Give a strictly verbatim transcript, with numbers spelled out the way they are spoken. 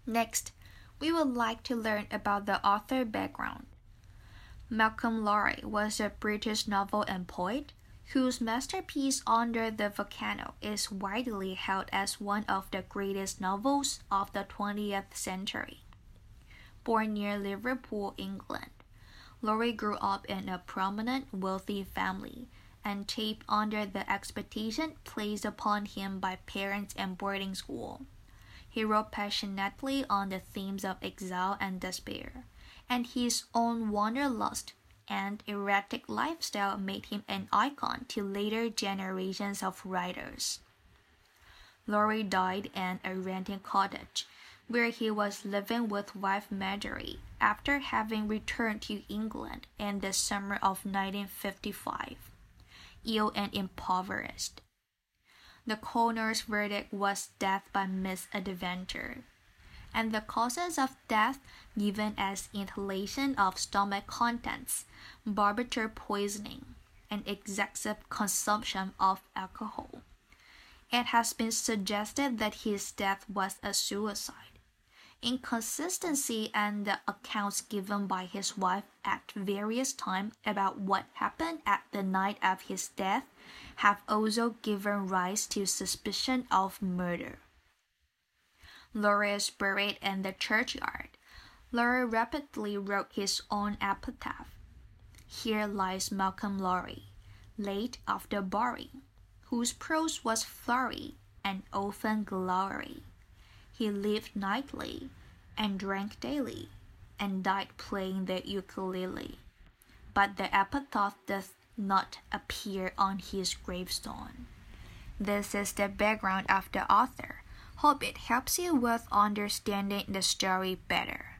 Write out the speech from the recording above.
Next, we would like to learn about the author background. Malcolm Lowry was a British novel and poet whose masterpiece Under the Volcano is widely held as one of the greatest novels of the twentieth century. Born near Liverpool, England, Lowry grew up in a prominent, wealthy family and taped under the expectation placed upon him by parents and boarding school. He wrote passionately on the themes of exile and despair, and his own wanderlust and erratic lifestyle made him an icon to later generations of writers. Lowry died in a rented cottage, where he was living with wife Marjorie after having returned to England in the summer of nineteen fifty-five, ill and impoverished. The coroner's verdict was death by misadventure, and the causes of death given as inhalation of stomach contents, barbiture poisoning, and excessive consumption of alcohol. It has been suggested that his death was a suicide. Inconsistency in the accounts given by his wife at various times about what happened at the night of his death have also given rise to suspicion of murder. Lowry is buried in the churchyard. Lowry rapidly wrote his own epitaph. Here lies Malcolm Lowry, late of the Bory, whose prose was flowery and often glowery. He lived nightly, and drank daily, and died playing the ukulele. But the epitaph does not appear on his gravestone. This is the background of the author. Hope it helps you with understanding the story better.